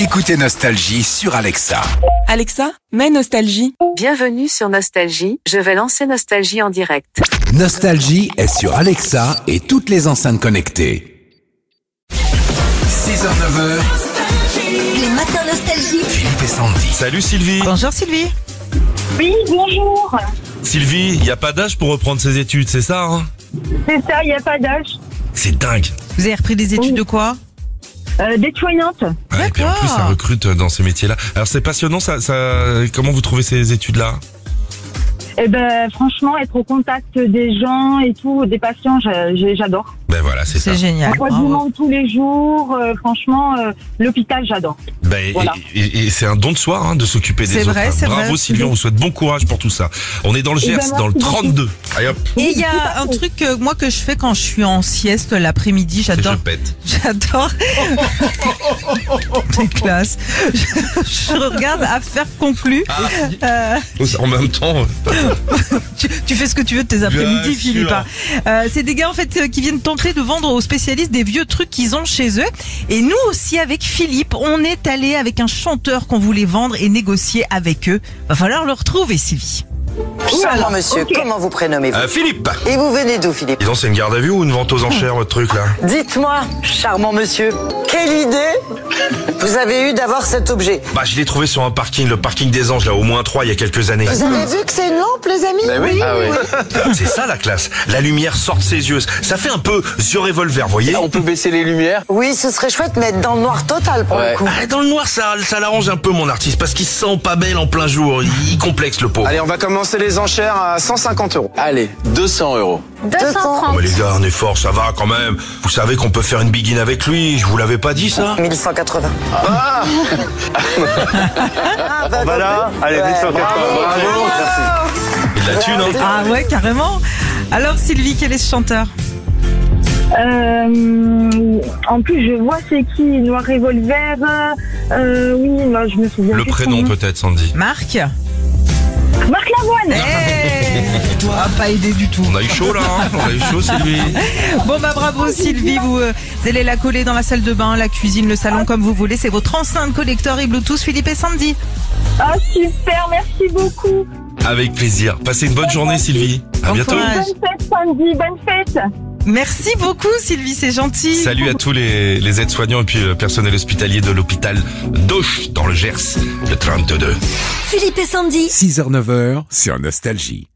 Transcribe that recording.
Écoutez Nostalgie sur Alexa. Alexa, mets Nostalgie. Bienvenue sur Nostalgie, je vais lancer Nostalgie en direct. Nostalgie est sur Alexa et toutes les enceintes connectées. 6h-9h, Les matins Nostalgie. Philippe et Sandy. Salut Sylvie. Bonjour Sylvie. Oui, bonjour. Sylvie, il n'y a pas d'âge pour reprendre ses études, c'est ça hein? C'est ça, il n'y a pas d'âge. C'est dingue. Vous avez repris des études de quoi? D'être-soignante. Ouais, et puis en plus, ça recrute dans ces métiers-là. Alors c'est passionnant, ça. Comment vous trouvez ces études-là? Eh ben, franchement, être au contact des gens et tout, des patients, j'adore. Ben voilà, c'est ça. C'est génial. On voit du Bravo. monde tous les jours. Franchement, l'hôpital, j'adore. Ben, Voilà. et c'est un don de soi hein, de s'occuper des C'est autres. vrai, hein. c'est Bravo vrai. Sylvie, on vous souhaite bon courage pour tout ça. On est dans le Eh ben, Gers, dans le merci beaucoup. 32. Allez hop, Et il y a un truc moi que je fais quand je suis en sieste l'après-midi, je j'adore. pète. J'adore. C'est classe. Je regarde Affaires conclues. En même temps, Tu fais ce que tu veux de tes après-midi, Bien Philippe. sûr. C'est des gars en fait qui viennent tenter de vendre aux spécialistes des vieux trucs qu'ils ont chez eux. Et nous aussi avec Philippe, on est allé avec un chanteur qu'on voulait vendre et négocier avec eux. Va falloir le retrouver, Sylvie. Charmant monsieur, ok. comment vous prénommez-vous Philippe. Et vous venez d'où, Philippe? Dis donc, c'est une garde à vue ou une vente aux enchères, votre truc là? Dites-moi, charmant monsieur, quelle idée vous avez eu d'avoir cet objet? Bah, je l'ai trouvé sur un parking, le parking des Anges, là, au moins 3 il y a quelques années. Vous avez vu que c'est une lampe, les amis? Oui. C'est ça la classe. La lumière sort de ses yeux. Ça fait un peu The Revolver, voyez? On peut baisser les lumières. Oui, ce serait chouette, mais être dans le noir total pour Ouais. le coup. Ah, dans le noir, ça l'arrange un peu mon artiste, parce qu'il se sent pas belle en plein jour. Il complexe le pauvre. Allez, on va commencer les enchères à 150 €. Allez, 200 €. 230. Mais les gars, on est fort, ça va quand même. Vous savez qu'on peut faire une begin avec lui. Je vous l'avais pas dit ça? 1180. Ah Voilà, allez, 1180. Bravo, merci. Et de la thune, hein? Ah ouais, carrément. Alors Sylvie, quel est ce chanteur? En plus, je vois c'est qui, Noir Revolver. Oui, moi, je me souviens. Le plus de son prénom nom. peut-être, Sandy. Marc? Marc Lavoine. Ah, pas aidé du tout. On a eu chaud là, hein? On a eu chaud, Sylvie. Bon bah bravo Sylvie, vous allez la coller dans la salle de bain, la cuisine, le salon comme vous voulez. C'est votre enceinte collector et Bluetooth Philippe et Sandy. Ah, super, merci beaucoup. Avec plaisir. Passez une bonne journée, Sylvie. À Bon bientôt. courage. Bonne fête, Sandy, bonne fête. Merci beaucoup Sylvie, c'est gentil. Salut à tous les aides-soignants et puis le personnel hospitalier de l'hôpital d'Auch dans le Gers, le 32. Philippe et Sandy. 6h-9h sur Nostalgie.